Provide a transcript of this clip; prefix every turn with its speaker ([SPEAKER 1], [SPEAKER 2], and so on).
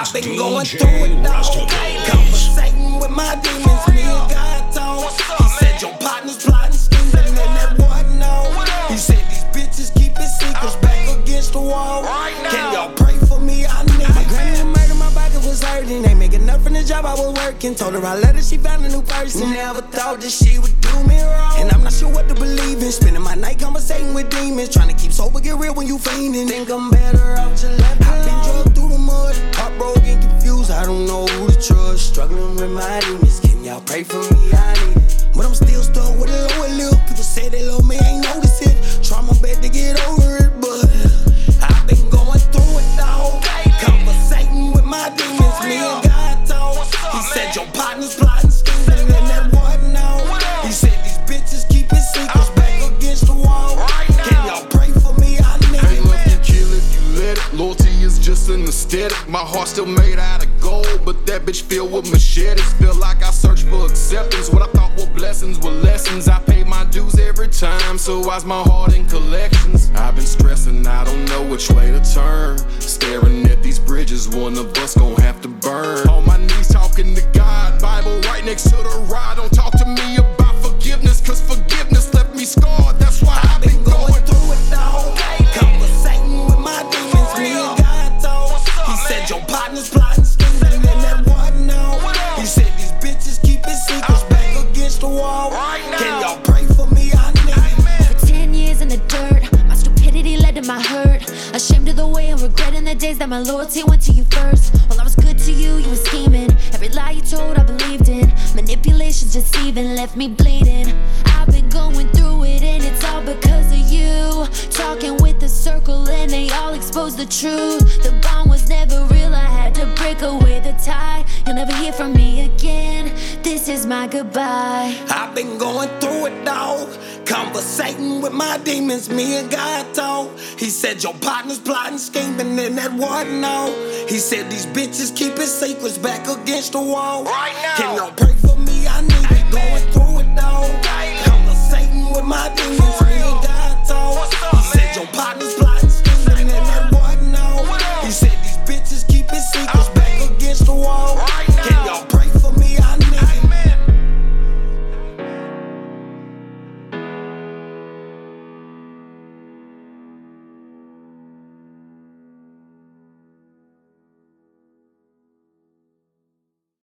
[SPEAKER 1] I've been going through it though. Conversating with my demons, me and God told. He said your partner's plotting, scheming, and that boy know. He said these bitches keep it secrets back against the wall. Can y'all pray for me? I need it. My granny murdered, my pocket was hurting. Ain't making enough from the job I was working. Told her I let her, she found a new person. Never thought that she would do me wrong, and I'm not sure what to believe in. Spending my night conversating with demons, trying to keep sober, get real when you fiending. Think I'm better off just left alone. I've been drugged through the mud, heartbroken, confused, I don't know who to trust. Struggling with my demons, can y'all pray for me? I need it. But I'm still stuck with a lower lip. People say they love me, ain't notice it. Try my best to get over it, but I've been going through it though. Conversating with my demons, me and God told. He said your partner's plotting, scheming, and that boy know. He said these bitches keep it secrets back against the wall. Can y'all pray for me? I need it.
[SPEAKER 2] Ain't love you kill if you let it. Loyalty is just an aesthetic. My heart still made out of gold, but that bitch filled with machetes. Feel like I search for acceptance. What I thought were blessings were lessons. I pay my dues every time, so why's my heart in collections? I've been stressing, I don't know which way to turn. Staring at these bridges, one of us gon' have to burn. On my knees talking to God, Bible right next to the rod. Don't talk to me about forgiveness, cause forgiveness left me scarred. That's why I've been going
[SPEAKER 1] through it though. Conversating with my demons, me and God told. He said your partner's plotting, scheming, and that boy know. He said these bitches keep it secrets back against the wall. Can y'all pray for me? I need it.
[SPEAKER 3] For 10 years in the dirt, my stupidity led to my hurt. Ashamed of the way I'm regretting the days that my loyalty went to you first. While I was good to you, you were scheming. Every lie you told, I believed in. Manipulations deceiving, left me bleeding. I've been going through it, and it's all because of you. Talking with the circle, and they all exposed the truth. The bond was never real, I had to break away the tie. You'll never hear from me again. This is my goodbye.
[SPEAKER 1] I've been going through it though. Conversating with my demons, me and God told. He said your partner's plotting, scheming, and that boy know. He said these bitches keep it secrets back against the wall. Can y'all pray for me? I need it. Going through it though. Conversating with my demons.